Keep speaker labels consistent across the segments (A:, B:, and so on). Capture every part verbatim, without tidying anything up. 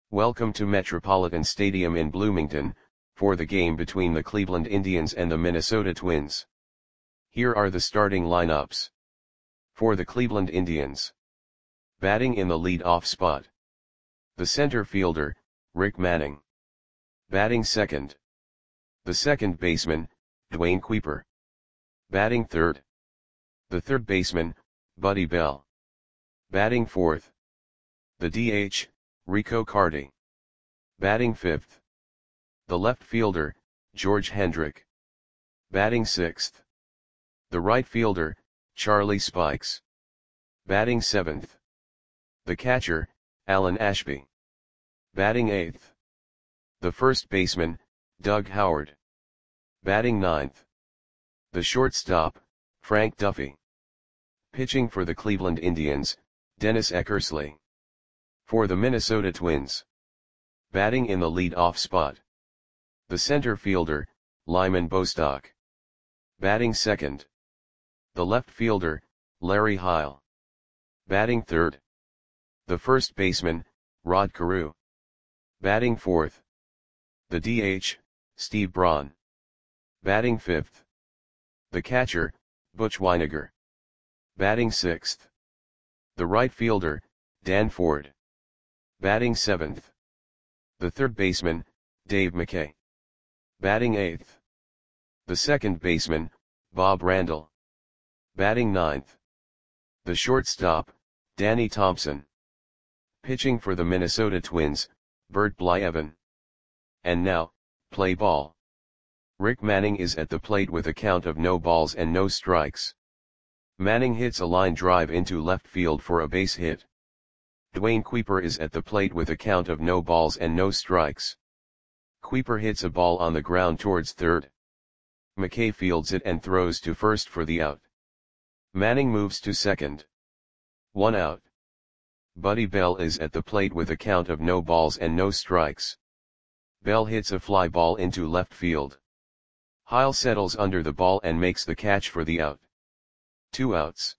A: Welcome to Metropolitan Stadium in Bloomington, for the game between the Cleveland Indians and the Minnesota Twins. Here are the starting lineups. For the Cleveland Indians. Batting in the lead-off spot. The center fielder, Rick Manning. Batting second. The second baseman, Dwayne Kuiper. Batting third. The third baseman, Buddy Bell. Batting fourth. The D H, Rico Carty. Batting fifth. The left fielder, George Hendrick. Batting sixth. The right fielder, Charlie Spikes. Batting seventh. The catcher, Alan Ashby. Batting eighth. The first baseman, Doug Howard. Batting ninth. The shortstop, Frank Duffy. Pitching for the Cleveland Indians, Dennis Eckersley. For the Minnesota Twins. Batting in the lead-off spot. The center fielder, Lyman Bostock. Batting second. The left fielder, Larry Heil. Batting third. The first baseman, Rod Carew. Batting fourth. The D H, Steve Braun. Batting fifth. The catcher, Butch Wynegar. Batting sixth. The right fielder, Dan Ford. Batting seventh. The third baseman, Dave McKay. Batting eighth. The second baseman, Bob Randall. Batting ninth. The shortstop, Danny Thompson. Pitching for the Minnesota Twins, Bert Blyleven. And now, play ball. Rick Manning is at the plate with a count of no balls and no strikes. Manning hits a line drive into left field for a base hit. Dwayne Kuiper is at the plate with a count of no balls and no strikes. Kuiper hits a ball on the ground towards third. McKay fields it and throws to first for the out. Manning moves to second. One out. Buddy Bell is at the plate with a count of no balls and no strikes. Bell hits a fly ball into left field. Heil settles under the ball and makes the catch for the out. Two outs.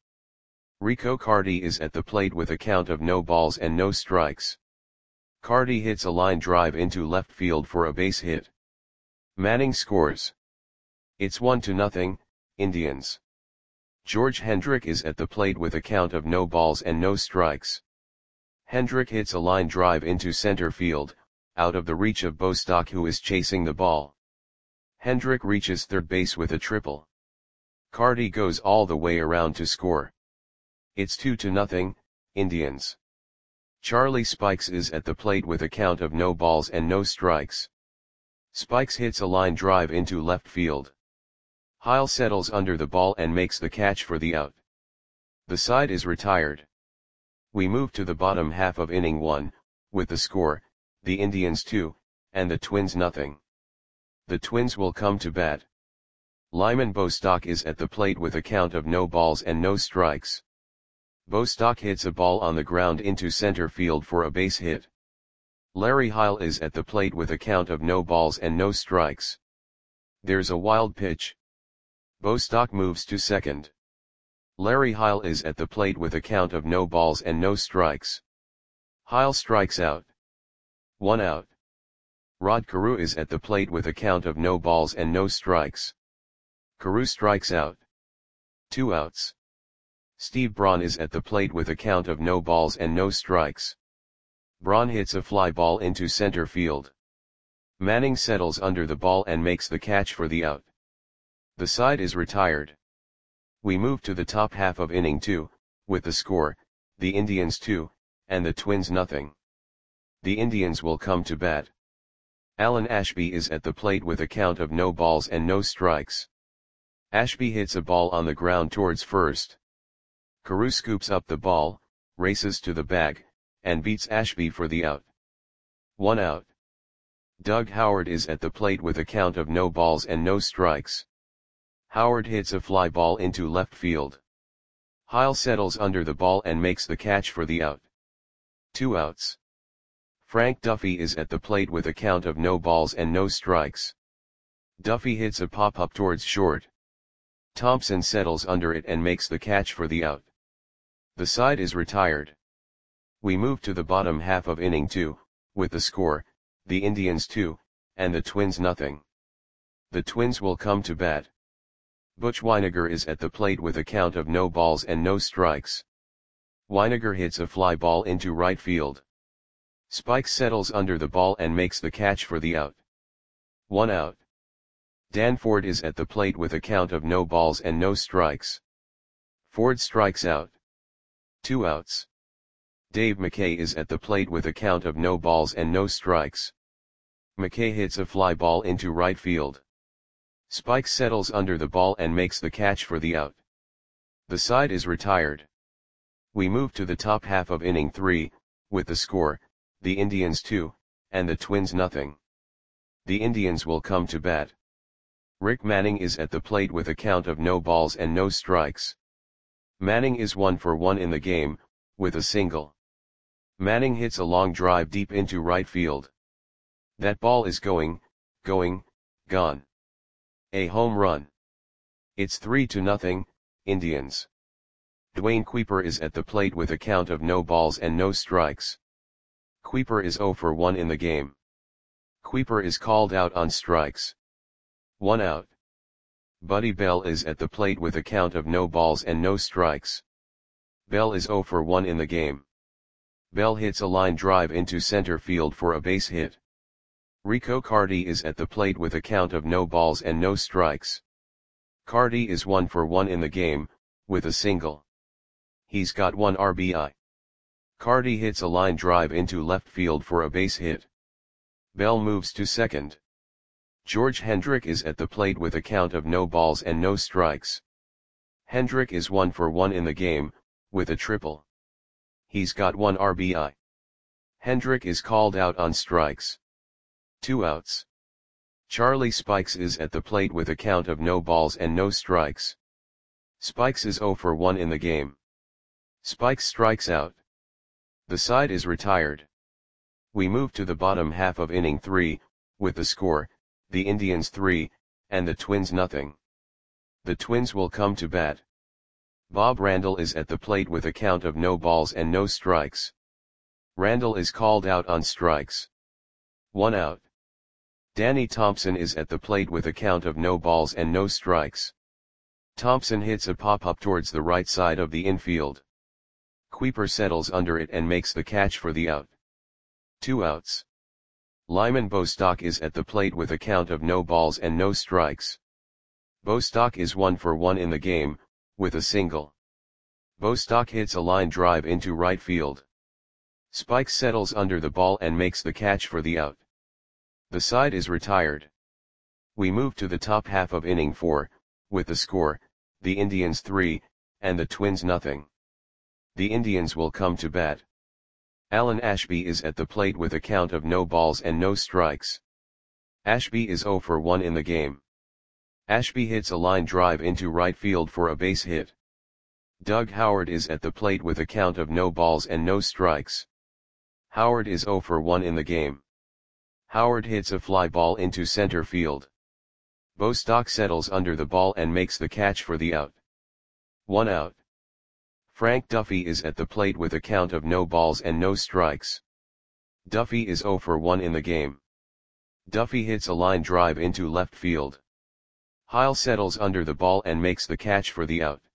A: Rico Carty is at the plate with a count of no balls and no strikes. Carty hits a line drive into left field for a base hit. Manning scores. It's one to nothing, Indians. George Hendrick is at the plate with a count of no balls and no strikes. Hendrick hits a line drive into center field, out of the reach of Bostock, who is chasing the ball. Hendrick reaches third base with a triple. Carty goes all the way around to score. It's two to nothing, Indians. Charlie Spikes is at the plate with a count of no balls and no strikes. Spikes hits a line drive into left field. Heil settles under the ball and makes the catch for the out. The side is retired. We move to the bottom half of inning one, with the score, the Indians two, and the Twins nothing. The Twins will come to bat. Lyman Bostock is at the plate with a count of no balls and no strikes. Bostock hits a ball on the ground into center field for a base hit. Larry Heil is at the plate with a count of no balls and no strikes. There's a wild pitch. Bostock moves to second. Larry Heil is at the plate with a count of no balls and no strikes. Heil strikes out. One out. Rod Carew is at the plate with a count of no balls and no strikes. Carew strikes out. Two outs. Steve Braun is at the plate with a count of no balls and no strikes. Braun hits a fly ball into center field. Manning settles under the ball and makes the catch for the out. The side is retired. We move to the top half of inning two, with the score, the Indians two, and the Twins nothing. The Indians will come to bat. Alan Ashby is at the plate with a count of no balls and no strikes. Ashby hits a ball on the ground towards first. Carew scoops up the ball, races to the bag, and beats Ashby for the out. One out. Doug Howard is at the plate with a count of no balls and no strikes. Howard hits a fly ball into left field. Heil settles under the ball and makes the catch for the out. Two outs. Frank Duffy is at the plate with a count of no balls and no strikes. Duffy hits a pop-up towards short. Thompson settles under it and makes the catch for the out. The side is retired. We move to the bottom half of inning two, with the score, the Indians two, and the Twins nothing. The Twins will come to bat. Butch Wynegar is at the plate with a count of no balls and no strikes. Wynegar hits a fly ball into right field. Spikes settles under the ball and makes the catch for the out. One out. Dan Ford is at the plate with a count of no balls and no strikes. Ford strikes out. Two outs. Dave McKay is at the plate with a count of no balls and no strikes. McKay hits a fly ball into right field. Spikes settles under the ball and makes the catch for the out. The side is retired. We move to the top half of inning three, with the score, the Indians two, and the Twins nothing. The Indians will come to bat. Rick Manning is at the plate with a count of no balls and no strikes. Manning is one for one in the game, with a single. Manning hits a long drive deep into right field. That ball is going, going, gone. A home run. It's three to nothing, Indians. Dwayne Kuiper is at the plate with a count of no balls and no strikes. Kuiper is zero for one in the game. Kuiper is called out on strikes. One out. Buddy Bell is at the plate with a count of no balls and no strikes. Bell is zero for one in the game. Bell hits a line drive into center field for a base hit. Rico Carty is at the plate with a count of no balls and no strikes. Carty is one for one in the game, with a single. He's got one R B I. Carty hits a line drive into left field for a base hit. Bell moves to second. George Hendrick is at the plate with a count of no balls and no strikes. Hendrick is one for one in the game, with a triple. He's got one R B I. Hendrick is called out on strikes. Two outs. Charlie Spikes is at the plate with a count of no balls and no strikes. Spikes is zero for one in the game. Spikes strikes out. The side is retired. We move to the bottom half of inning three, with the score, the Indians three, and the Twins nothing. The Twins will come to bat. Bob Randall is at the plate with a count of no balls and no strikes. Randall is called out on strikes. One out. Danny Thompson is at the plate with a count of no balls and no strikes. Thompson hits a pop-up towards the right side of the infield. Kuiper settles under it and makes the catch for the out. Two outs. Lyman Bostock is at the plate with a count of no balls and no strikes. Bostock is one for one in the game, with a single. Bostock hits a line drive into right field. Spikes settles under the ball and makes the catch for the out. The side is retired. We move to the top half of inning four, with the score, the Indians three, and the Twins nothing. The Indians will come to bat. Alan Ashby is at the plate with a count of no balls and no strikes. Ashby is zero for one in the game. Ashby hits a line drive into right field for a base hit. Doug Howard is at the plate with a count of no balls and no strikes. Howard is zero for one in the game. Howard hits a fly ball into center field. Bostock settles under the ball and makes the catch for the out. One out. Frank Duffy is at the plate with a count of no balls and no strikes. Duffy is zero for one in the game. Duffy hits a line drive into left field. Heil settles under the ball and makes the catch for the out.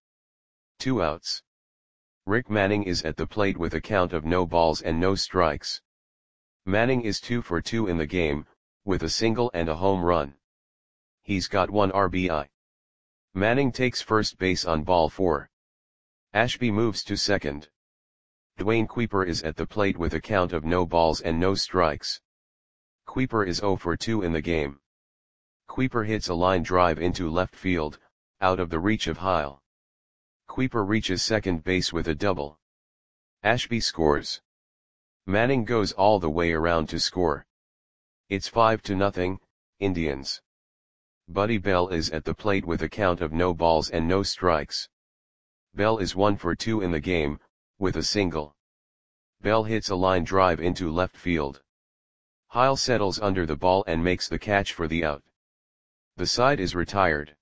A: Two outs. Rick Manning is at the plate with a count of no balls and no strikes. Manning is two for two in the game, with a single and a home run. He's got one R B I. Manning takes first base on ball four. Ashby moves to second. Dwayne Kuiper is at the plate with a count of no balls and no strikes. Kuiper is zero for two in the game. Kuiper hits a line drive into left field, out of the reach of Heil. Kuiper reaches second base with a double. Ashby scores. Manning goes all the way around to score. It's five to nothing, Indians. Buddy Bell is at the plate with a count of no balls and no strikes. Bell is one for two in the game, with a single. Bell hits a line drive into left field. Heil settles under the ball and makes the catch for the out. The side is retired.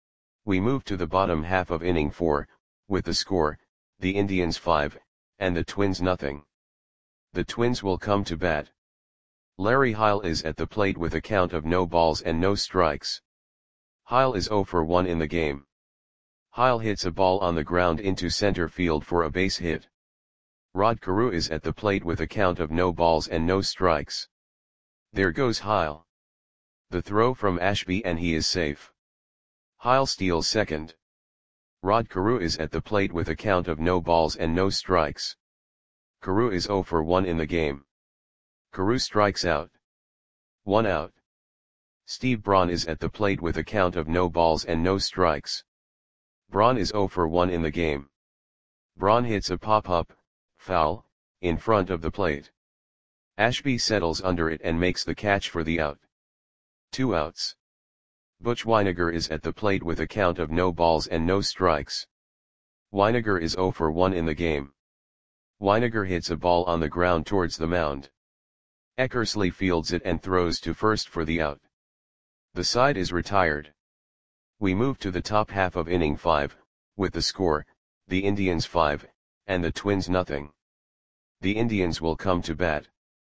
A: We move to the bottom half of inning four, with the score, the Indians five, and the Twins nothing. The Twins will come to bat. Larry Heil is at the plate with a count of no balls and no strikes. Heil is zero for one in the game. Heil hits a ball on the ground into center field for a base hit. Rod Carew is at the plate with a count of no balls and no strikes. There goes Heil. The throw from Ashby and he is safe. Heil steals second. Rod Carew is at the plate with a count of no balls and no strikes. Carew is zero for one in the game. Carew strikes out. One out. Steve Braun is at the plate with a count of no balls and no strikes. Braun is zero for one in the game. Braun hits a pop-up, foul, in front of the plate. Ashby settles under it and makes the catch for the out. Two outs. Butch Wynegar is at the plate with a count of no balls and no strikes. Wynegar is zero for one in the game. Wynegar hits a ball on the ground towards the mound. Eckersley fields it and throws to first for the out. The side is retired. We move to the top half of inning five, with the score, the Indians five, and the Twins nothing. The Indians will come to bat.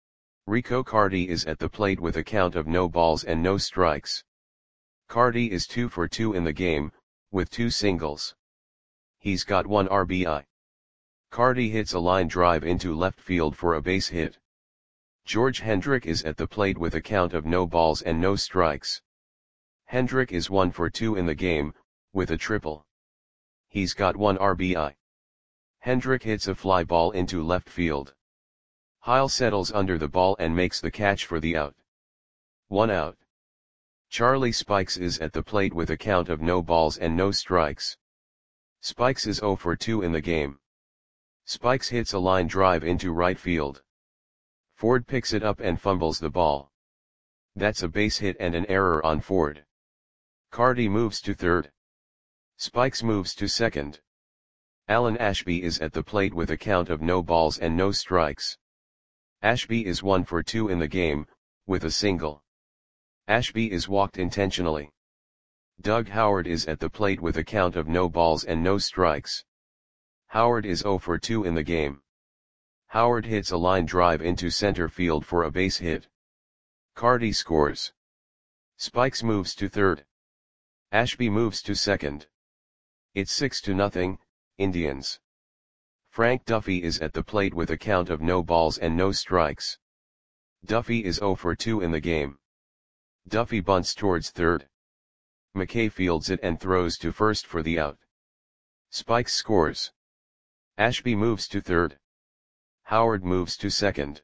A: Rico Carty is at the plate with a count of no balls and no strikes. Carty is two for two in the game, with two singles. He's got one R B I. Carty hits a line drive into left field for a base hit. George Hendrick is at the plate with a count of no balls and no strikes. Hendrick is one for two in the game, with a triple. He's got one R B I. Hendrick hits a fly ball into left field. Heil settles under the ball and makes the catch for the out. One out. Charlie Spikes is at the plate with a count of no balls and no strikes. Spikes is zero for two in the game. Spikes hits a line drive into right field. Ford picks it up and fumbles the ball. That's a base hit and an error on Ford. Carty moves to third. Spikes moves to second. Alan Ashby is at the plate with a count of no balls and no strikes. Ashby is one for two in the game, with a single. Ashby is walked intentionally. Doug Howard is at the plate with a count of no balls and no strikes. Howard is zero for two in the game. Howard hits a line drive into center field for a base hit. Carty scores. Spikes moves to third. Ashby moves to second. It's six to nothing, Indians. Frank Duffy is at the plate with a count of no balls and no strikes. Duffy is zero for two in the game. Duffy bunts towards third. McKay fields it and throws to first for the out. Spikes scores. Ashby moves to third. Howard moves to second.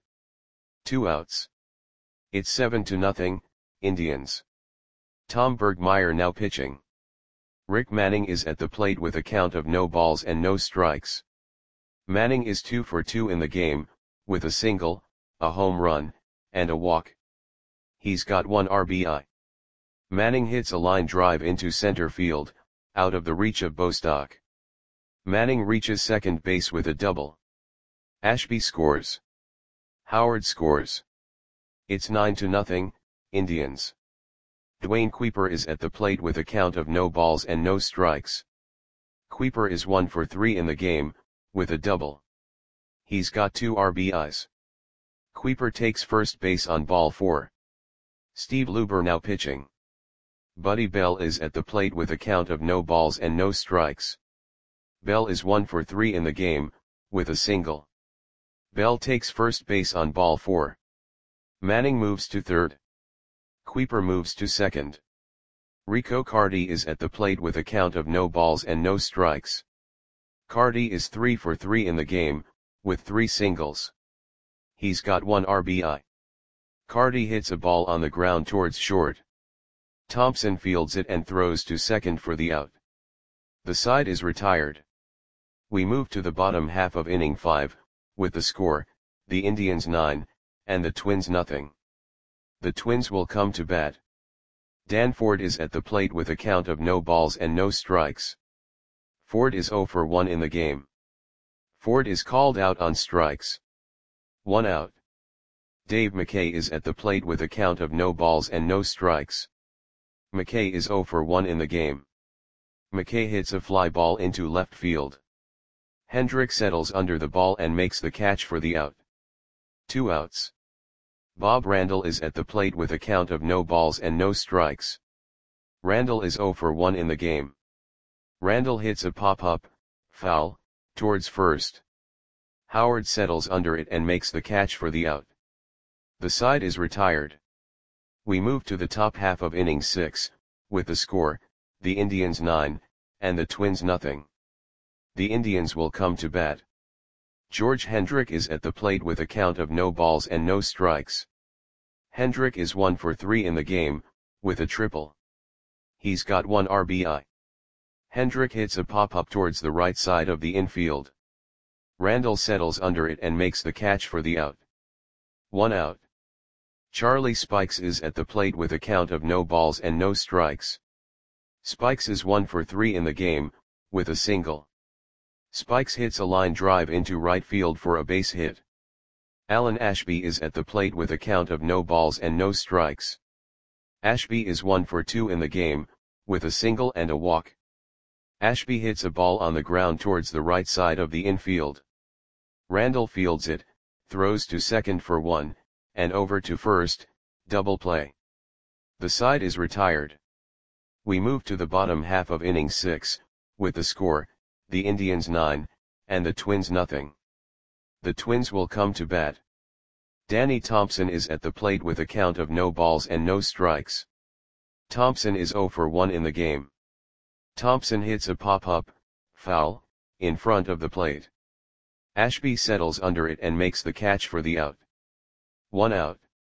A: Two outs. It's seven to nothing, Indians. Tom Bergmeyer now pitching. Rick Manning is at the plate with a count of no balls and no strikes. Manning is two for two in the game, with a single, a home run, and a walk. He's got one R B I. Manning hits a line drive into center field, out of the reach of Bostock. Manning reaches second base with a double. Ashby scores. Howard scores. It's nine to nothing, Indians. Dwayne Kuiper is at the plate with a count of no balls and no strikes. Kuiper is one for three in the game, with a double. He's got two R B Is. Kuiper takes first base on ball four. Steve Luber now pitching. Buddy Bell is at the plate with a count of no balls and no strikes. Bell is one for three in the game, with a single. Bell takes first base on ball four. Manning moves to third. Kuiper moves to second. Rico Carty is at the plate with a count of no balls and no strikes. Carty is three for three in the game, with three singles. He's got one R B I. Carty hits a ball on the ground towards short. Thompson fields it and throws to second for the out. The side is retired. We move to the bottom half of inning five, with the score, the Indians nine, and the Twins nothing. The Twins will come to bat. Dan Ford is at the plate with a count of no balls and no strikes. Ford is zero for one in the game. Ford is called out on strikes. One out. Dave McKay is at the plate with a count of no balls and no strikes. McKay is zero for one in the game. McKay hits a fly ball into left field. Hendrick settles under the ball and makes the catch for the out. Two outs. Bob Randall is at the plate with a count of no balls and no strikes. Randall is zero for one in the game. Randall hits a pop-up, foul, towards first. Howard settles under it and makes the catch for the out. The side is retired. We move to the top half of inning six, with the score, the Indians nine, and the Twins nothing. The Indians will come to bat. George Hendrick is at the plate with a count of no balls and no strikes. Hendrick is one for three in the game, with a triple. He's got one R B I. Hendrick hits a pop-up towards the right side of the infield. Randall settles under it and makes the catch for the out. One out. Charlie Spikes is at the plate with a count of no balls and no strikes. Spikes is one for three in the game, with a single. Spikes hits a line drive into right field for a base hit. Alan Ashby is at the plate with a count of no balls and no strikes. Ashby is one for two in the game, with a single and a walk. Ashby hits a ball on the ground towards the right side of the infield. Randall fields it, throws to second for one, and over to first, double play. The side is retired. We move to the bottom half of inning six, with the score, the Indians nine, and the Twins nothing. The Twins will come to bat. Danny Thompson is at the plate with a count of no balls and no strikes. Thompson is zero for one in the game. Thompson hits a pop-up, foul, in front of the plate. Ashby settles under it and makes the catch for the out. One out.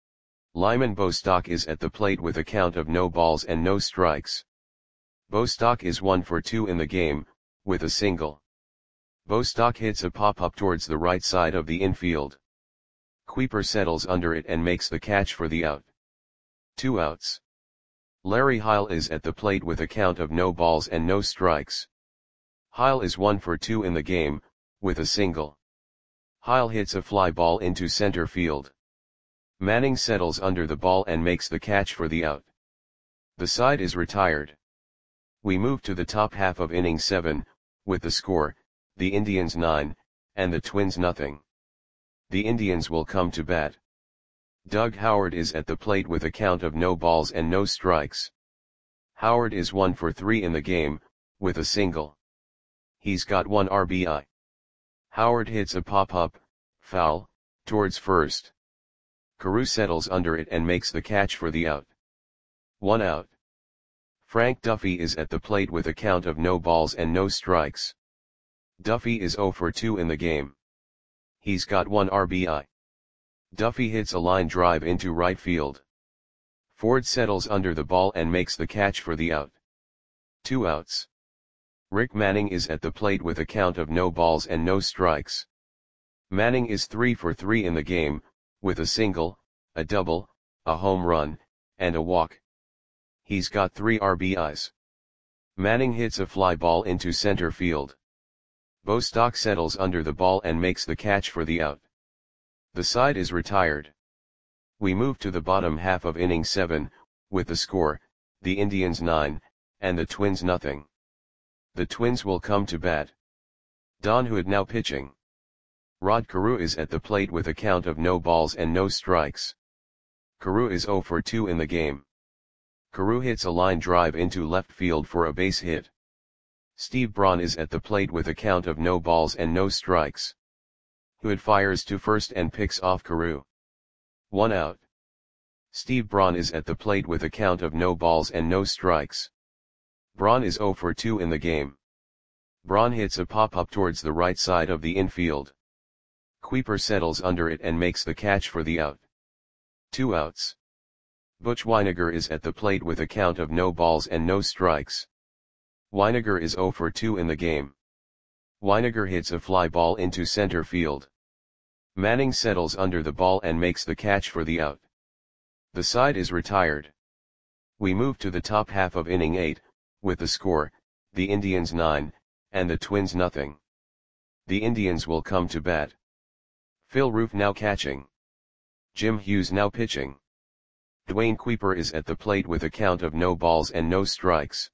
A: Lyman Bostock is at the plate with a count of no balls and no strikes. Bostock is one for two in the game, with a single. Bostock hits a pop-up towards the right side of the infield. Kuiper settles under it and makes the catch for the out. Two outs. Larry Heil is at the plate with a count of no balls and no strikes. Heil is one for two in the game, with a single. Heil hits a fly ball into center field. Manning settles under the ball and makes the catch for the out. The side is retired. We move to the top half of inning seven, with the score, the Indians nine, and the Twins nothing. The Indians will come to bat. Doug Howard is at the plate with a count of no balls and no strikes. Howard is one for three in the game, with a single. He's got one R B I. Howard hits a pop-up, foul, towards first. Carew settles under it and makes the catch for the out. One out. Frank Duffy is at the plate with a count of no balls and no strikes. Duffy is zero for two in the game. He's got one R B I. Duffy hits a line drive into right field. Ford settles under the ball and makes the catch for the out. Two outs. Rick Manning is at the plate with a count of no balls and no strikes. Manning is three for three in the game, with a single, a double, a home run, and a walk. He's got three R B Is. Manning hits a fly ball into center field. Bostock settles under the ball and makes the catch for the out. The side is retired. We move to the bottom half of inning seven, with the score, the Indians nine, and the Twins nothing. The Twins will come to bat. Don Hood now pitching. Rod Carew is at the plate with a count of no balls and no strikes. Carew is zero for two in the game. Carew hits a line drive into left field for a base hit. Steve Braun is at the plate with a count of no balls and no strikes. Hood fires to first and picks off Carew. One out. Steve Braun is at the plate with a count of no balls and no strikes. Braun is zero for two in the game. Braun hits a pop-up towards the right side of the infield. Kuiper settles under it and makes the catch for the out. Two outs. Butch Wynegar is at the plate with a count of no balls and no strikes. Wynegar is zero for two in the game. Wynegar hits a fly ball into center field. Manning settles under the ball and makes the catch for the out. The side is retired. We move to the top half of inning eight, with the score, the Indians nine, and the Twins nothing. The Indians will come to bat. Phil Roof now catching. Jim Hughes now pitching. Dwayne Kuiper is at the plate with a count of no balls and no strikes.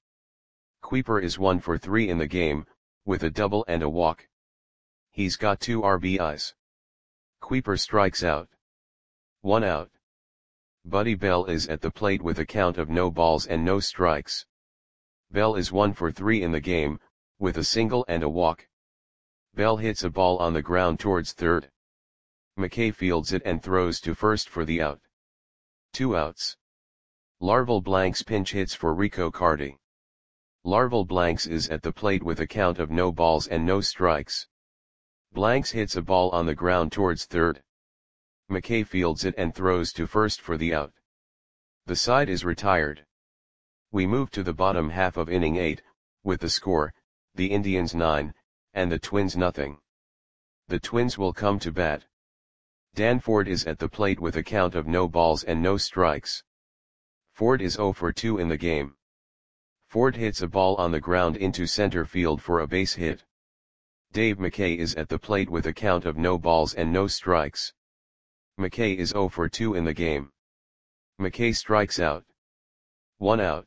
A: Kuiper is one for three in the game, with a double and a walk. He's got two R B Is. Kuiper strikes out. One out. Buddy Bell is at the plate with a count of no balls and no strikes. Bell is one for three in the game, with a single and a walk. Bell hits a ball on the ground towards third. McKay fields it and throws to first for the out. Two outs. Larval Blanks pinch hits for Rico Carty. Larval Blanks is at the plate with a count of no balls and no strikes. Blanks hits a ball on the ground towards third. McKay fields it and throws to first for the out. The side is retired. We move to the bottom half of inning eight, with the score, the Indians nine, and the Twins nothing. The Twins will come to bat. Dan Ford is at the plate with a count of no balls and no strikes. Ford is oh for two in the game. Ford hits a ball on the ground into center field for a base hit. Dave McKay is at the plate with a count of no balls and no strikes. McKay is oh for two in the game. McKay strikes out. One out.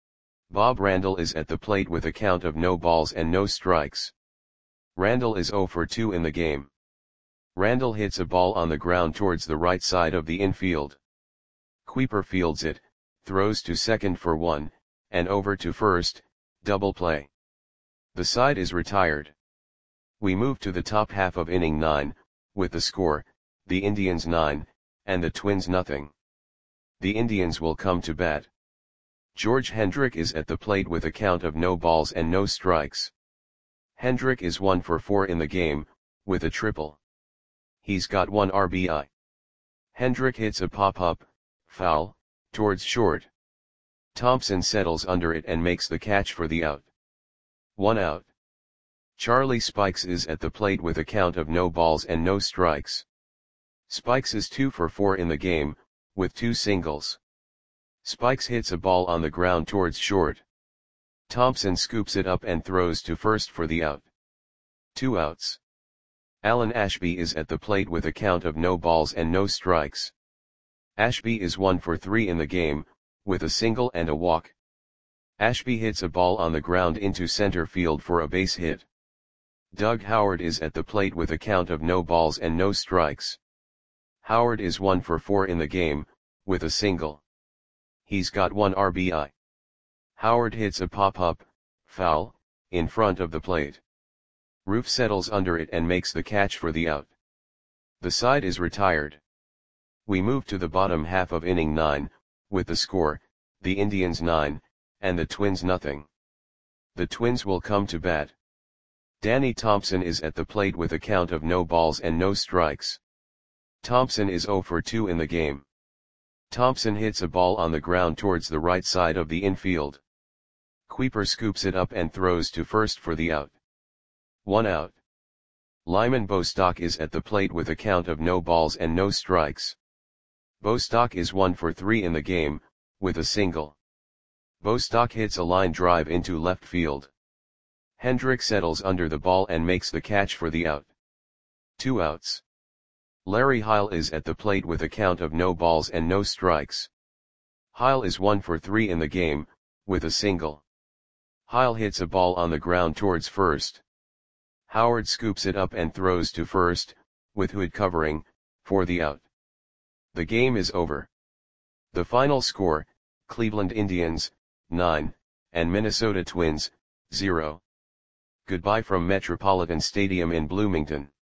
A: Bob Randall is at the plate with a count of no balls and no strikes. Randall is oh for two in the game. Randall hits a ball on the ground towards the right side of the infield. Kuiper fields it, throws to second for one, and over to first, double play. The side is retired. We move to the top half of inning nine, with the score, the Indians nine, and the Twins nothing. The Indians will come to bat. George Hendrick is at the plate with a count of no balls and no strikes. Hendrick is one for four in the game, with a triple. He's got one R B I. Hendrick hits a pop-up, foul, towards short. Thompson settles under it and makes the catch for the out. One out. Charlie Spikes is at the plate with a count of no balls and no strikes. Spikes is two for four in the game, with two singles. Spikes hits a ball on the ground towards short. Thompson scoops it up and throws to first for the out. Two outs. Alan Ashby is at the plate with a count of no balls and no strikes. Ashby is one for three in the game, with a single and a walk. Ashby hits a ball on the ground into center field for a base hit. Doug Howard is at the plate with a count of no balls and no strikes. Howard is one for four in the game, with a single. He's got one R B I. Howard hits a pop-up, foul, in front of the plate. Roof settles under it and makes the catch for the out. The side is retired. We move to the bottom half of inning nine, with the score, the Indians nine, and the Twins nothing. The Twins will come to bat. Danny Thompson is at the plate with a count of no balls and no strikes. Thompson is oh for two in the game. Thompson hits a ball on the ground towards the right side of the infield. Kuiper scoops it up and throws to first for the out. One out. Lyman Bostock is at the plate with a count of no balls and no strikes. Bostock is one for three in the game, with a single. Bostock hits a line drive into left field. Hendrick settles under the ball and makes the catch for the out. Two outs. Larry Heil is at the plate with a count of no balls and no strikes. Heil is one for three in the game, with a single. Heil hits a ball on the ground towards first. Howard scoops it up and throws to first, with Hood covering, for the out. The game is over. The final score, Cleveland Indians, nine, and Minnesota Twins, zero. Goodbye from Metropolitan Stadium in Bloomington.